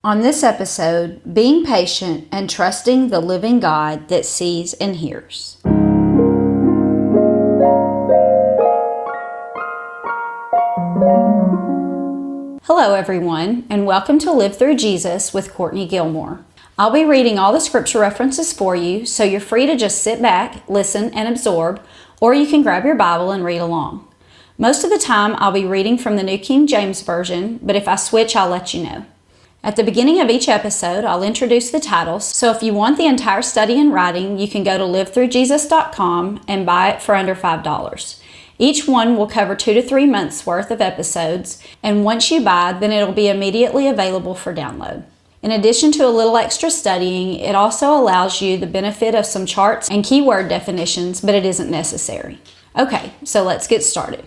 On this episode, being patient and trusting the living God that sees and hears. Hello everyone, and welcome to Live Through Jesus with Courtney Gilmore. I'll be reading all the scripture references for you, so you're free to just sit back, listen, and absorb, or you can grab your Bible and read along. Most of the time, I'll be reading from the New King James Version, but if I switch, I'll let you know. At the beginning of each episode, I'll introduce the titles, so if you want the entire study in writing, you can go to livethroughjesus.com and buy it for under $5. Each one will cover 2 to 3 months worth of episodes, and once you buy, then it'll be immediately available for download. In addition to a little extra studying, it also allows you the benefit of some charts and keyword definitions, but it isn't necessary. Okay, so let's get started.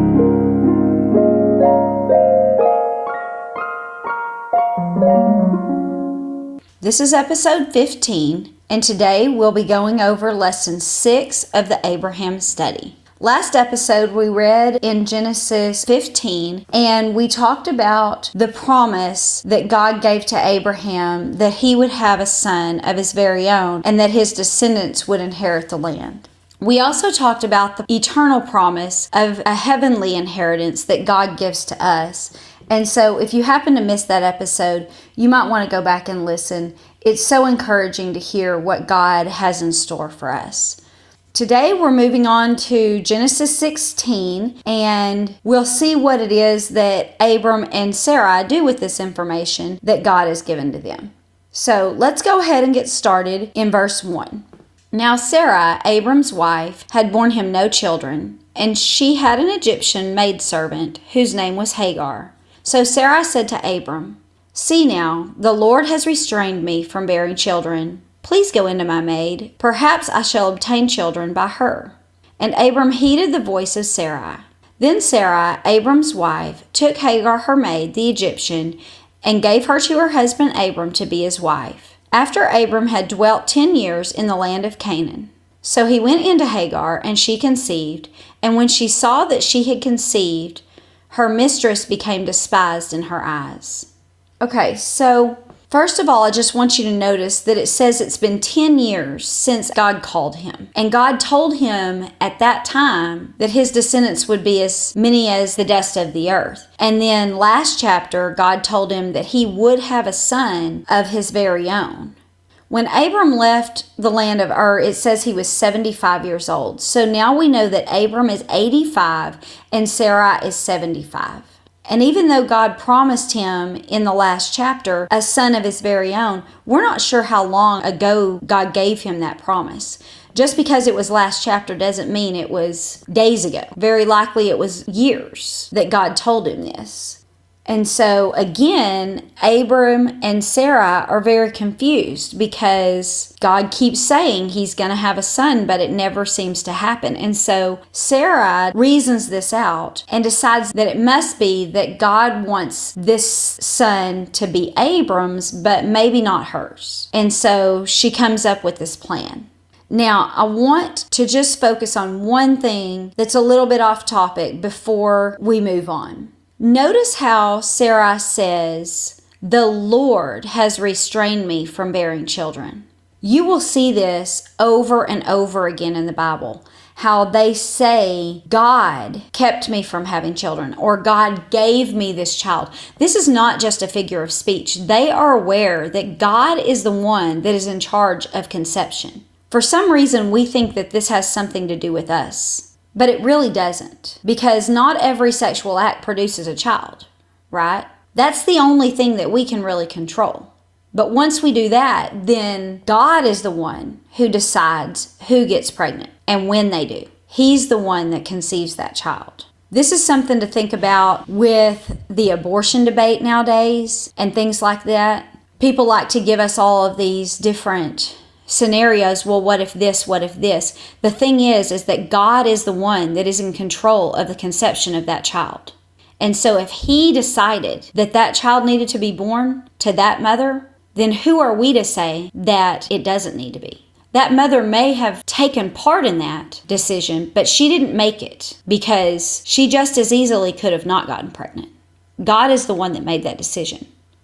This is episode 15, and today we'll be going over lesson 6 of the Abraham study. Last episode we read in Genesis 15, and we talked about the promise that God gave to Abraham that he would have a son of his very own and that his descendants would inherit the land. We also talked about the eternal promise of a heavenly inheritance that God gives to us. And so if you happen to miss that episode, you might want to go back and listen. It's so encouraging to hear what God has in store for us. Today we're moving on to Genesis 16, and we'll see what it is that Abram and Sarai do with this information that God has given to them. So let's go ahead and get started in verse 1. Now Sarai, Abram's wife, had borne him no children, and she had an Egyptian maidservant whose name was Hagar. So Sarai said to Abram, "See now, the Lord has restrained me from bearing children. Please go into my maid. Perhaps I shall obtain children by her." And Abram heeded the voice of Sarai. Then Sarai, Abram's wife, took Hagar her maid, the Egyptian, and gave her to her husband Abram to be his wife, after Abram had dwelt 10 years in the land of Canaan. So he went into Hagar, and she conceived, and when she saw that she had conceived, her mistress became despised in her eyes. Okay, so first of all, I just want you to notice that it says it's been 10 years since God called him. And God told him at that time that his descendants would be as many as the dust of the earth. And then last chapter, God told him that he would have a son of his very own. When Abram left the land of Ur, it says he was 75 years old. So now we know that Abram is 85 and Sarai is 75. And even though God promised him in the last chapter a son of his very own, we're not sure how long ago God gave him that promise. Just because it was last chapter doesn't mean it was days ago. Very likely it was years that God told him this. And so again, Abram and Sarah are very confused because God keeps saying he's going to have a son, but it never seems to happen. And so Sarah reasons this out and decides that it must be that God wants this son to be Abram's, but maybe not hers. And so she comes up with this plan. Now, I want to just focus on one thing that's a little bit off topic before we move on. Notice how Sarai says, "The Lord has restrained me from bearing children." You will see this over and over again in the Bible, how they say, "God kept me from having children," or "God gave me this child." This is not just a figure of speech. They are aware that God is the one that is in charge of conception. For some reason, we think that this has something to do with us. But it really doesn't, because not every sexual act produces a child, right? That's the only thing that we can really control. But once we do that, then God is the one who decides who gets pregnant and when they do. He's the one that conceives that child. This is something to think about with the abortion debate nowadays and things like that. People like to give us all of these different scenarios. Well, what if this? What if this? The thing is that God is the one that is in control of the conception of that child. And so if he decided that that child needed to be born to that mother, then who are we to say that it doesn't need to be? That mother may have taken part in that decision, but she didn't make it because she just as easily could have not gotten pregnant. God is the one that made that decision.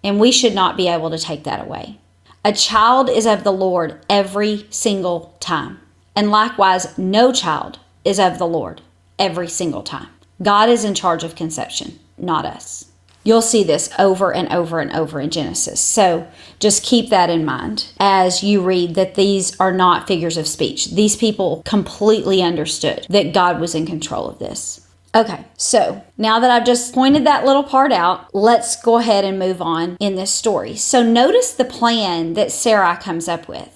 and we should not be able to take that away. A child is of the Lord every single time. And likewise, no child is of the Lord every single time. God is in charge of conception, not us. You'll see this over and over and over in Genesis. So just keep that in mind as you read that these are not figures of speech. These people completely understood that God was in control of this. Okay, so now that I've just pointed that little part out, let's go ahead and move on in this story. So notice the plan that Sarai comes up with.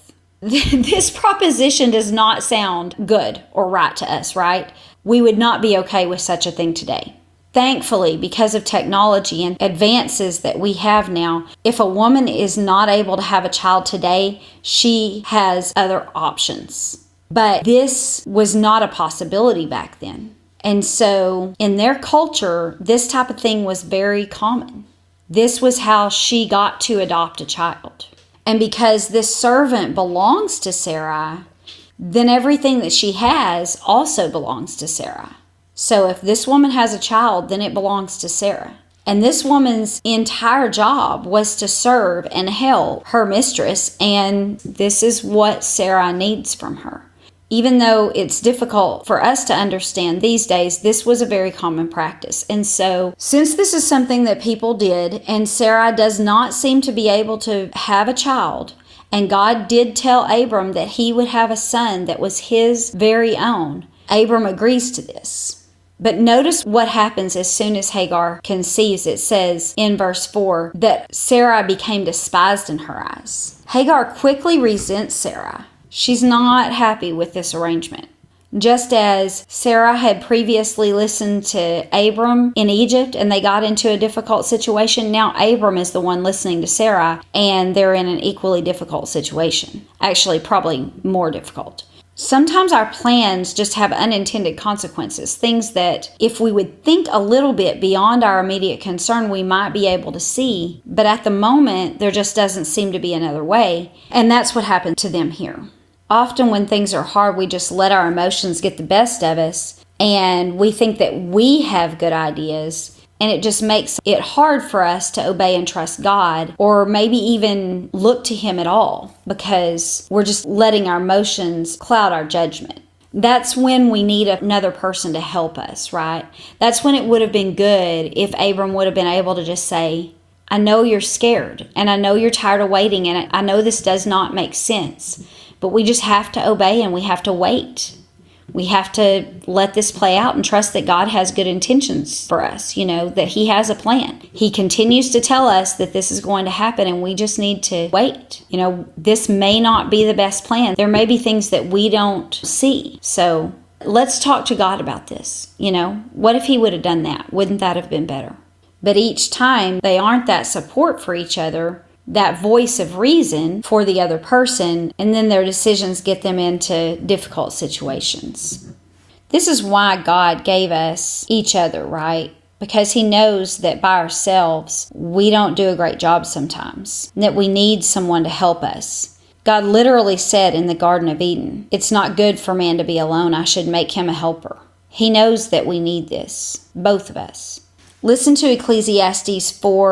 This proposition does not sound good or right to us, right? We would not be okay with such a thing today. Thankfully, because of technology and advances that we have now, if a woman is not able to have a child today, she has other options. But this was not a possibility back then. And so in their culture, this type of thing was very common. This was how she got to adopt a child. And because this servant belongs to Sarai, then everything that she has also belongs to Sarai. So if this woman has a child, then it belongs to Sarah. And this woman's entire job was to serve and help her mistress, and this is what Sarai needs from her. Even though it's difficult for us to understand these days, this was a very common practice. And so, since this is something that people did, and Sarai does not seem to be able to have a child, and God did tell Abram that he would have a son that was his very own, Abram agrees to this. But notice what happens as soon as Hagar conceives. It says in verse 4 that Sarai became despised in her eyes. Hagar quickly resents Sarai. She's not happy with this arrangement. Just as Sarah had previously listened to Abram in Egypt and they got into a difficult situation, now Abram is the one listening to Sarah and they're in an equally difficult situation. Actually, probably more difficult. Sometimes our plans just have unintended consequences, things that if we would think a little bit beyond our immediate concern, we might be able to see. But at the moment, there just doesn't seem to be another way. And that's what happened to them here. Often when things are hard, we just let our emotions get the best of us and we think that we have good ideas, and it just makes it hard for us to obey and trust God, or maybe even look to Him at all, because we're just letting our emotions cloud our judgment. That's when we need another person to help us, right? That's when it would have been good if Abram would have been able to just say, I know you're scared, and I know you're tired of waiting, and I know this does not make sense. But we just have to obey and we have to wait. We have to let this play out and trust that God has good intentions for us, that He has a plan. He continues to tell us that this is going to happen and we just need to wait. This may not be the best plan. There may be things that we don't see. So let's talk to God about this. What if He would have done that? Wouldn't that have been better? But each time they aren't that support for each other, that voice of reason for the other person, and then their decisions get them into difficult situations. This is why God gave us each other, right? Because He knows that by ourselves, we don't do a great job sometimes, and that we need someone to help us. God literally said in the Garden of Eden, it's not good for man to be alone. I should make him a helper. He knows that we need this, both of us. Listen to Ecclesiastes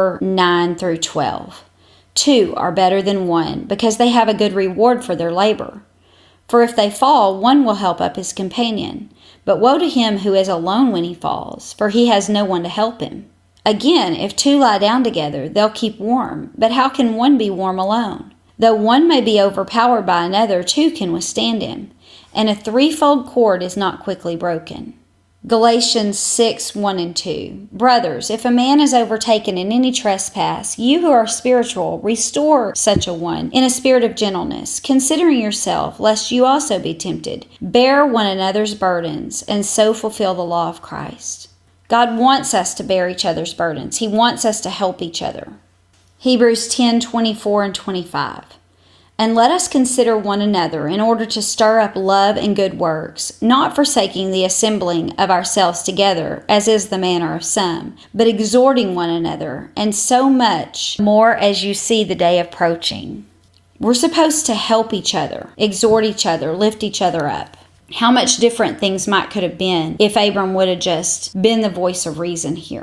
4:9-12. 2 are better than 1, because they have a good reward for their labor. For if they fall, one will help up his companion. But woe to him who is alone when he falls, for he has no one to help him. Again, if 2 lie down together, they'll keep warm. But how can one be warm alone? Though one may be overpowered by another, 2 can withstand him. And a threefold cord is not quickly broken. Galatians 6:1-2. Brothers, if a man is overtaken in any trespass, you who are spiritual, restore such a one in a spirit of gentleness, considering yourself, lest you also be tempted. Bear one another's burdens, and so fulfill the law of Christ. God wants us to bear each other's burdens. He wants us to help each other. Hebrews 10:24-25. And let us consider one another in order to stir up love and good works, not forsaking the assembling of ourselves together, as is the manner of some, but exhorting one another, and so much more as you see the day approaching. We're supposed to help each other, exhort each other, lift each other up. How much different things could have been if Abram would have just been the voice of reason here.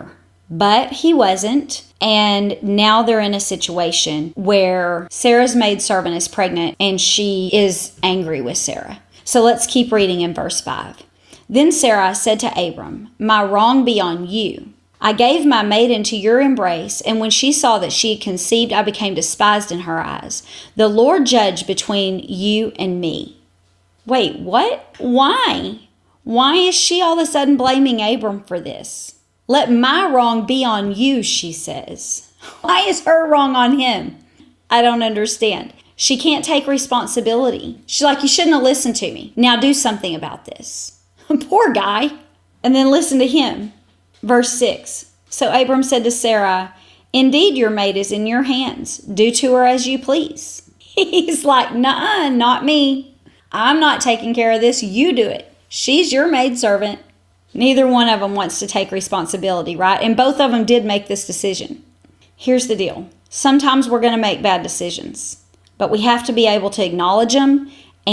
But he wasn't. And now they're in a situation where Sarah's maidservant is pregnant and she is angry with Sarah. So let's keep reading in verse 5. Then Sarai said to Abram, "My wrong be on you. I gave my maid into your embrace, and when she saw that she had conceived, I became despised in her eyes. The Lord judge between you and me." Wait, what? Why? Why is she all of a sudden blaming Abram for this? "Let my wrong be on you," she says. Why is her wrong on him? I don't understand. She can't take responsibility. She's like, "You shouldn't have listened to me. Now do something about this." Poor guy. And then listen to him. Verse 6. So Abram said to Sarai, "Indeed, your maid is in your hands. Do to her as you please." He's like, "Nuh-uh, not me. I'm not taking care of this. You do it. She's your maidservant." Neither one of them wants to take responsibility, right? And both of them did make this decision. Here's the deal. Sometimes we're going to make bad decisions, but we have to be able to acknowledge them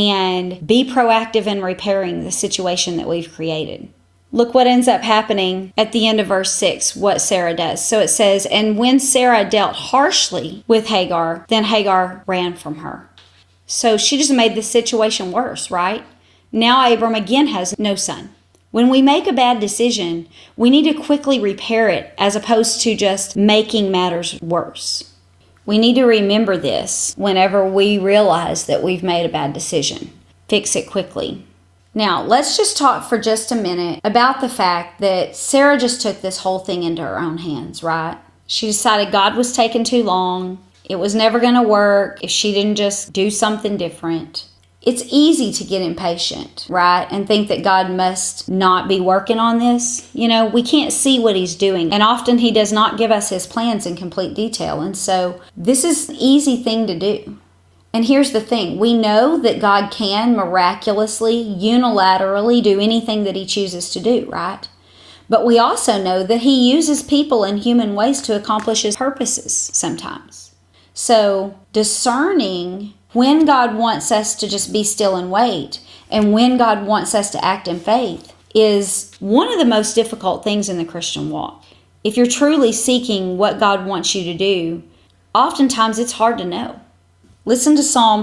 and be proactive in repairing the situation that we've created. Look what ends up happening at the end of verse 6, what Sarah does. So it says, "And when Sarah dealt harshly with Hagar, then Hagar ran from her." So she just made the situation worse, right? Now Abram again has no son. When we make a bad decision, we need to quickly repair it as opposed to just making matters worse. We need to remember this whenever we realize that we've made a bad decision. Fix it quickly. Now, let's just talk for just a minute about the fact that Sarah just took this whole thing into her own hands, right? She decided God was taking too long. It was never going to work if she didn't just do something different. It's easy to get impatient, right? And think that God must not be working on this. You know, we can't see what he's doing. And often he does not give us his plans in complete detail. And so this is an easy thing to do. And here's the thing. We know that God can miraculously, unilaterally do anything that he chooses to do, right? But we also know that he uses people in human ways to accomplish his purposes sometimes. So discerning when God wants us to just be still and wait, and when God wants us to act in faith, is one of the most difficult things in the Christian walk. If you're truly seeking what God wants you to do, oftentimes it's hard to know. Listen to Psalm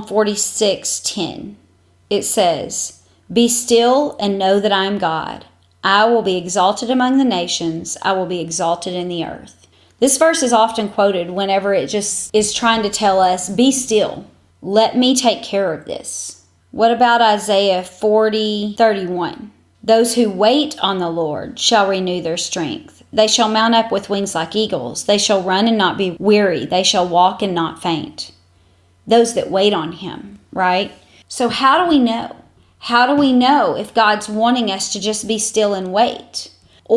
46:10. It says, "Be still and know that I am God. I will be exalted among the nations. I will be exalted in the earth." This verse is often quoted whenever it just is trying to tell us, be still. Let me take care of this. What about Isaiah 40:31? "Those who wait on the Lord shall renew their strength. They shall mount up with wings like eagles. They shall run and not be weary. They shall walk and not faint." Those that wait on him, right? So how do we know? How do we know if God's wanting us to just be still and wait?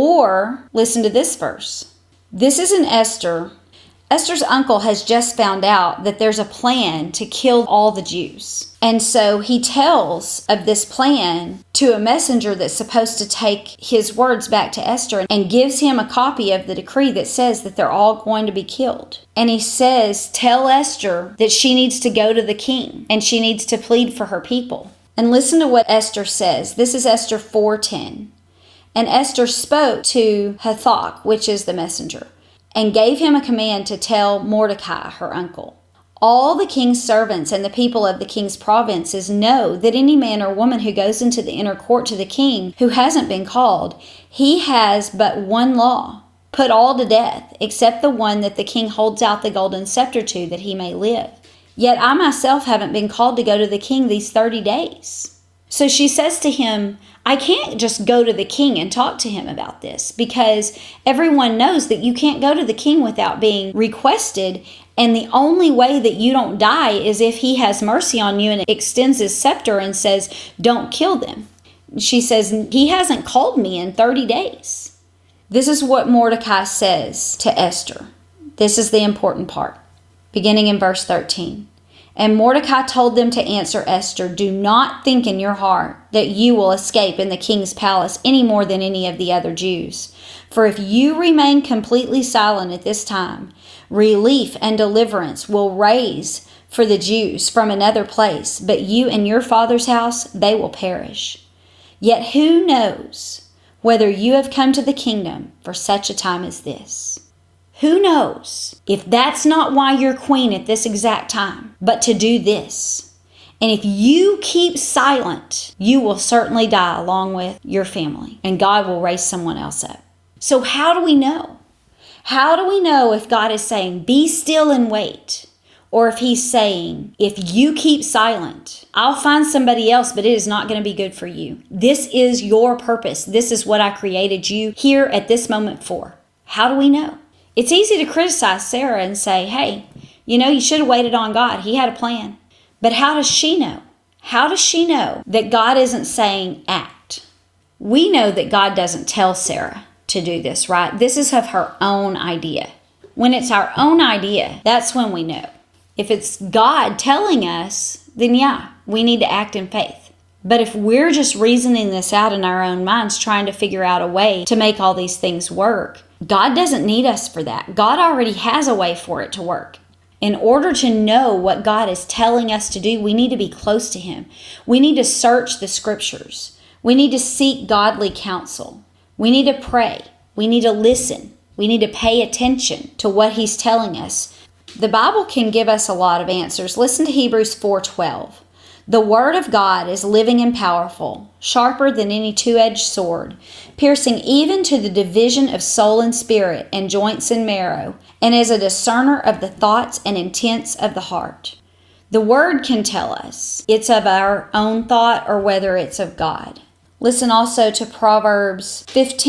Or listen to this verse. This is in Esther. Esther's uncle has just found out that there's a plan to kill all the Jews. And so he tells of this plan to a messenger that's supposed to take his words back to Esther and gives him a copy of the decree that says that they're all going to be killed. And he says, tell Esther that she needs to go to the king and she needs to plead for her people. And listen to what Esther says. This is Esther 4:10. "And Esther spoke to Hathach, which is the messenger, and gave him a command to tell Mordecai, her uncle, all the king's servants and the people of the king's provinces know that any man or woman who goes into the inner court to the king who hasn't been called, he has but one law, put all to death, except the one that the king holds out the golden scepter to, that he may live. Yet I myself haven't been called to go to the king these 30 days. So she says to him, I can't just go to the king and talk to him about this, because everyone knows that you can't go to the king without being requested. And the only way that you don't die is if he has mercy on you and extends his scepter and says, don't kill them. She says, he hasn't called me in 30 days. This is what Mordecai says to Esther. This is the important part, beginning in verse 13. And Mordecai told them to answer Esther, do not think in your heart that you will escape in the king's palace any more than any of the other Jews. For if you remain completely silent at this time, relief and deliverance will raise for the Jews from another place, but you and your father's house, they will perish. Yet who knows whether you have come to the kingdom for such a time as this. Who knows if that's not why you're queen at this exact time, but to do this. And if you keep silent, you will certainly die along with your family, and God will raise someone else up. So how do we know? How do we know if God is saying, be still and wait? Or if he's saying, if you keep silent, I'll find somebody else, but it is not going to be good for you. This is your purpose. This is what I created you here at this moment for. How do we know? It's easy to criticize Sarah and say, hey, you should have waited on God. He had a plan. But how does she know? How does she know that God isn't saying act? We know that God doesn't tell Sarah to do this, right? This is of her own idea. When it's our own idea, that's when we know. If it's God telling us, then yeah, we need to act in faith. But if we're just reasoning this out in our own minds, trying to figure out a way to make all these things work, God doesn't need us for that. God already has a way for it to work. In order to know what God is telling us to do, we need to be close to Him. We need to search the scriptures. We need to seek godly counsel. We need to pray. We need to listen. We need to pay attention to what He's telling us. The Bible can give us a lot of answers. Listen to Hebrews 4:12. The Word of God is living and powerful, sharper than any two-edged sword, piercing even to the division of soul and spirit and joints and marrow, and is a discerner of the thoughts and intents of the heart. The Word can tell us it's of our own thought or whether it's of God. Listen also to Proverbs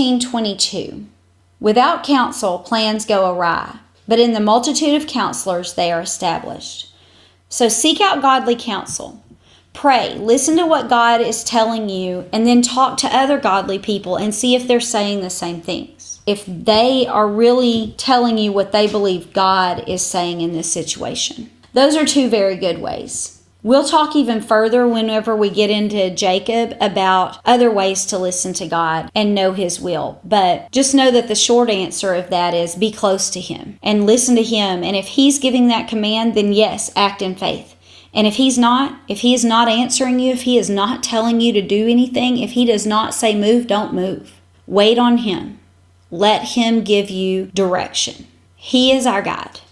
15:22. Without counsel, plans go awry, but in the multitude of counselors they are established. So seek out godly counsel. Pray, listen to what God is telling you, and then talk to other godly people and see if they're saying the same things. If they are really telling you what they believe God is saying in this situation. Those are two very good ways. We'll talk even further whenever we get into Jacob about other ways to listen to God and know His will. But just know that the short answer of that is be close to Him and listen to Him. And if He's giving that command, then yes, act in faith. And if He is not answering you, if He is not telling you to do anything, if He does not say move, don't move. Wait on Him. Let Him give you direction. He is our guide.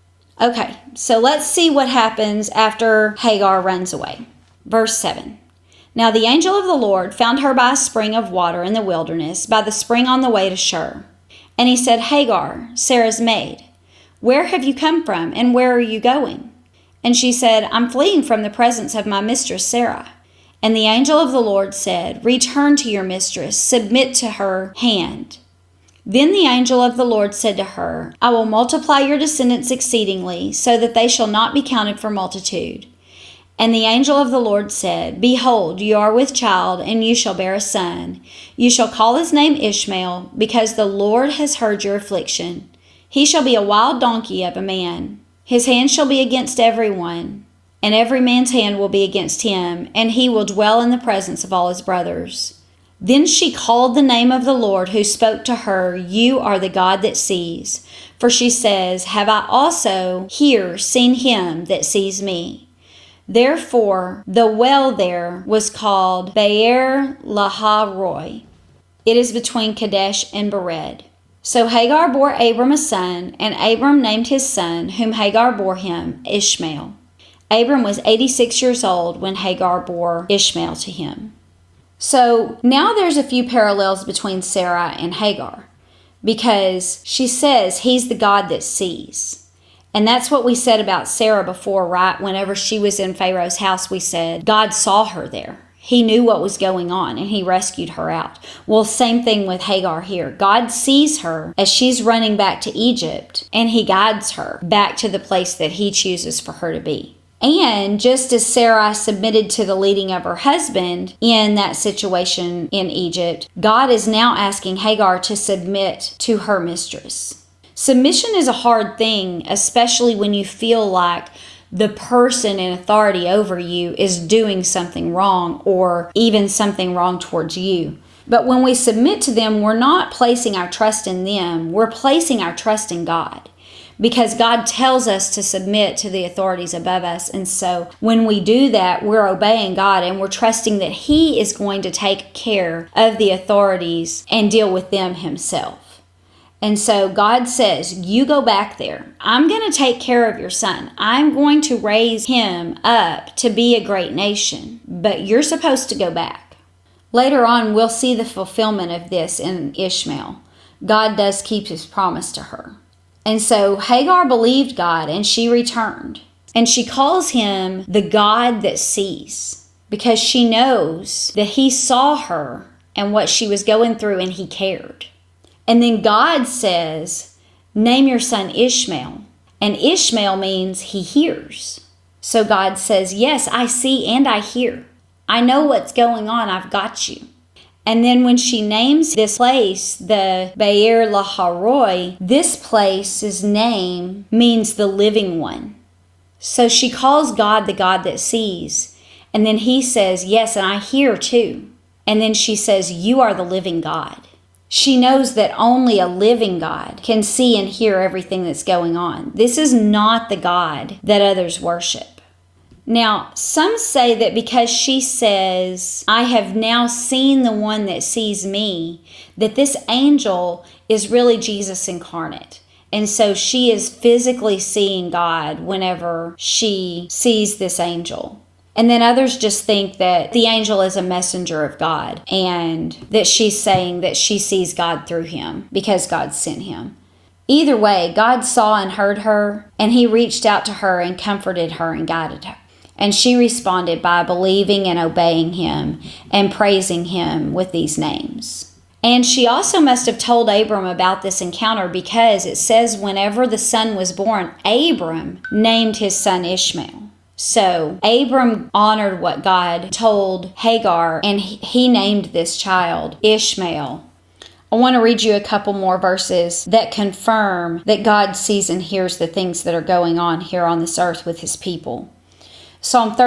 Okay, so let's see what happens after Hagar runs away. Verse 7. Now the angel of the Lord found her by a spring of water in the wilderness, by the spring on the way to Shur. And he said, Hagar, Sarah's maid, where have you come from, and where are you going? And she said, I'm fleeing from the presence of my mistress Sarah. And the angel of the Lord said, return to your mistress, submit to her hand. Then the angel of the Lord said to her, I will multiply your descendants exceedingly, so that they shall not be counted for multitude. And the angel of the Lord said, behold, you are with child, and you shall bear a son. You shall call his name Ishmael, because the Lord has heard your affliction. He shall be a wild donkey of a man. His hand shall be against everyone, and every man's hand will be against him, and he will dwell in the presence of all his brothers. Then she called the name of the Lord who spoke to her, you are the God that sees. For she says, have I also here seen him that sees me? Therefore the well there was called Beer Lahai-roi. It is between Kadesh and Bered. So Hagar bore Abram a son, and Abram named his son, whom Hagar bore him, Ishmael. Abram was 86 years old when Hagar bore Ishmael to him. So now there's a few parallels between Sarah and Hagar, because she says he's the God that sees. And that's what we said about Sarah before, right? Whenever she was in Pharaoh's house, we said God saw her there. He knew what was going on, and He rescued her out. Well, same thing with Hagar here. God sees her as she's running back to Egypt, and He guides her back to the place that He chooses for her to be. And just as Sarah submitted to the leading of her husband in that situation in Egypt, God is now asking Hagar to submit to her mistress. Submission is a hard thing, especially when you feel like the person in authority over you is doing something wrong, or even something wrong towards you. But when we submit to them, we're not placing our trust in them. We're placing our trust in God. because God tells us to submit to the authorities above us. And so when we do that, we're obeying God and we're trusting that He is going to take care of the authorities and deal with them Himself. And so God says, you go back there. I'm going to take care of your son. I'm going to raise him up to be a great nation, but you're supposed to go back. Later on, we'll see the fulfillment of this in Ishmael. God does keep His promise to her. And so Hagar believed God and she returned. And she calls him the God that sees, because she knows that He saw her and what she was going through and He cared. And then God says, name your son Ishmael. And Ishmael means He hears. So God says, yes, I see and I hear. I know what's going on. I've got you. And then when she names this place the Be'er Laharoi, this place's name means the living one. So she calls God the God that sees. And then He says, yes, and I hear too. And then she says, you are the living God. She knows that only a living God can see and hear everything that's going on. This is not the God that others worship. Now, some say that because she says, I have now seen the one that sees me, that this angel is really Jesus incarnate. And so she is physically seeing God whenever she sees this angel. And then others just think that the angel is a messenger of God and that she's saying that she sees God through him because God sent him. Either way, God saw and heard her, and He reached out to her and comforted her and guided her. And she responded by believing and obeying Him and praising Him with these names. And she also must have told Abram about this encounter, because it says whenever the son was born, Abram named his son Ishmael. So Abram honored what God told Hagar, and he named this child Ishmael. I want to read you a couple more verses that confirm that God sees and hears the things that are going on here on this earth with His people. Psalm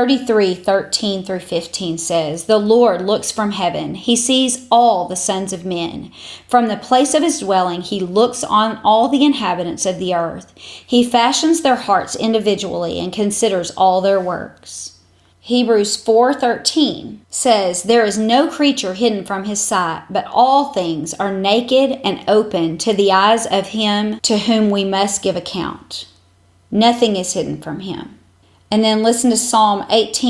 33:13-15 says, the Lord looks from heaven. He sees all the sons of men. From the place of His dwelling, He looks on all the inhabitants of the earth. He fashions their hearts individually and considers all their works. Hebrews 4:13 says, there is no creature hidden from His sight, but all things are naked and open to the eyes of Him to whom we must give account. Nothing is hidden from Him. And then listen to Psalm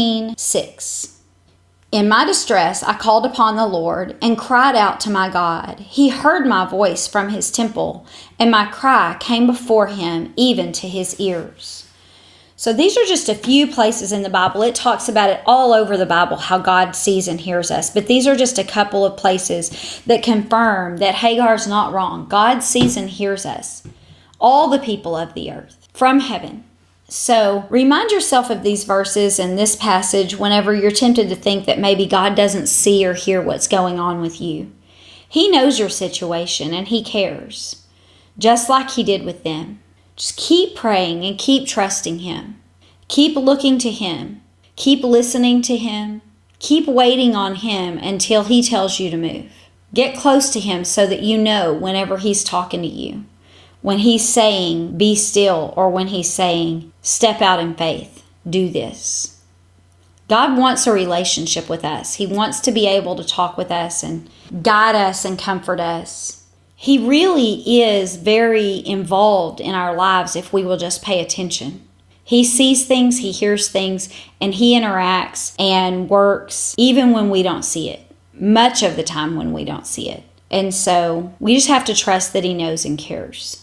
18:6. In my distress, I called upon the Lord and cried out to my God. He heard my voice from His temple, and my cry came before Him, even to His ears. So these are just a few places in the Bible. It talks about it all over the Bible, how God sees and hears us. But these are just a couple of places that confirm that Hagar's not wrong. God sees and hears us, all the people of the earth, from heaven. So remind yourself of these verses and this passage whenever you're tempted to think that maybe God doesn't see or hear what's going on with you. He knows your situation and He cares, just like He did with them. Just keep praying and keep trusting Him. Keep looking to Him. Keep listening to Him. Keep waiting on Him until He tells you to move. Get close to Him so that you know whenever He's talking to you. When He's saying, be still, or when He's saying, step out in faith, do this. God wants a relationship with us. He wants to be able to talk with us and guide us and comfort us. He really is very involved in our lives if we will just pay attention. He sees things, He hears things, and He interacts and works even when we don't see it. Much of the time when we don't see it. And so we just have to trust that He knows and cares.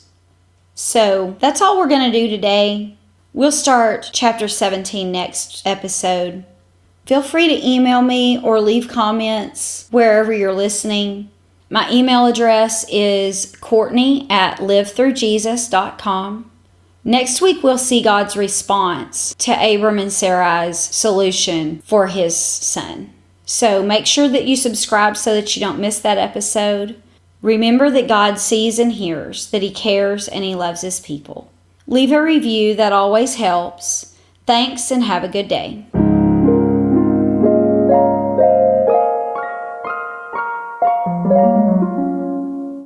So that's all we're going to do today. We'll start chapter 17 next episode. Feel free to email me or leave comments wherever you're listening. My email address is Courtney@livethroughjesus.com. Next week, we'll see God's response to Abram and Sarai's solution for his son. So make sure that you subscribe so that you don't miss that episode. Remember that God sees and hears, that He cares and He loves His people. Leave a review, that always helps. Thanks and have a good day.